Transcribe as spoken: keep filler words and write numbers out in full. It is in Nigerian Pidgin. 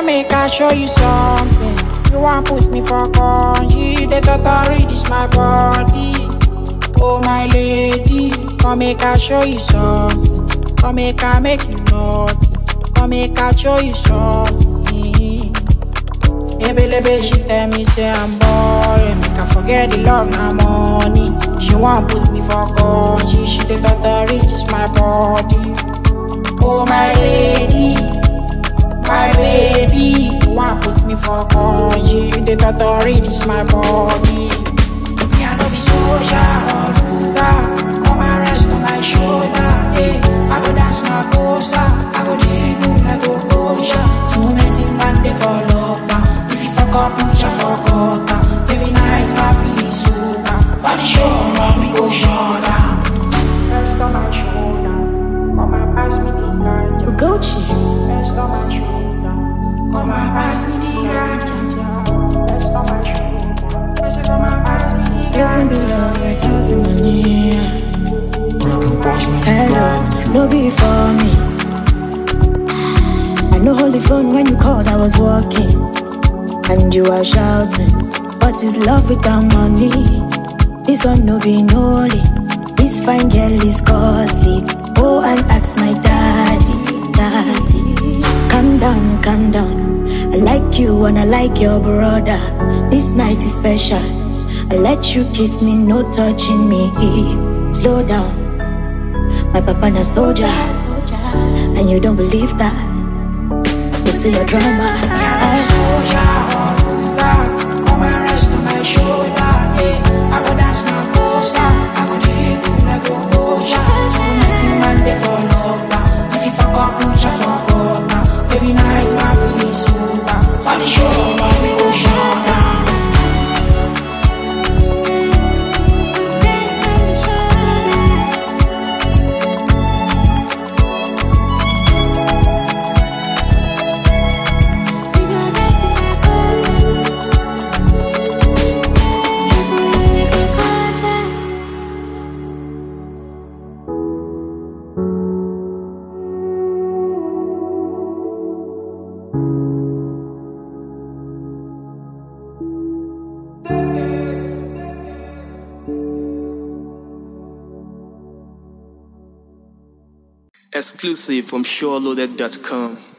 Come make I show you something. You want put me for congee. The totally this my body. Oh my lady, come make I show you something. Come make I make you naughty. Come make I show you something. Ebelebe, she tell me say I'm boring. Make I forget the love, na money. She want put me for congee. She the totally this my body. Oh my lady, my baby, you want put me for congee. The totally this my body. Me I no be soldier or ruler. Come and rest on my shoulder. Hey, I go dance na bossa. I go dribble like go kosha. Too many man they follow up. If you fuck up, put your fuck up. Every night my feeling super. For the show, we go shut down. Rest on my shoulder. Come and pass me the ganja. Gucci. Rest on my shoulder. Come and pass me the ganja. Rest on my shoulder. I say come and pass me the ganja. You can be love without the money. Hello, no be for me. I no hold the phone when you called, I was walking. And you are shouting, what is love without money? This one no be nolly. This fine girl is costly. Go and ask my daddy, daddy. Calm down, calm down. I like you and I like your brother. This night is special. I let you kiss me, no touching me. Slow down. My papa na soldier, and you don't believe that. You see your drama. Soldier or ruler, come and rest on my shoulder. Hey, I go dance my bossa. I go dribble like go kosha. Too many man they follow up. If you fuck up, put your fuck up. Every night my feeling super. For the show, we go shut down. Exclusive from SureLoaded dot com.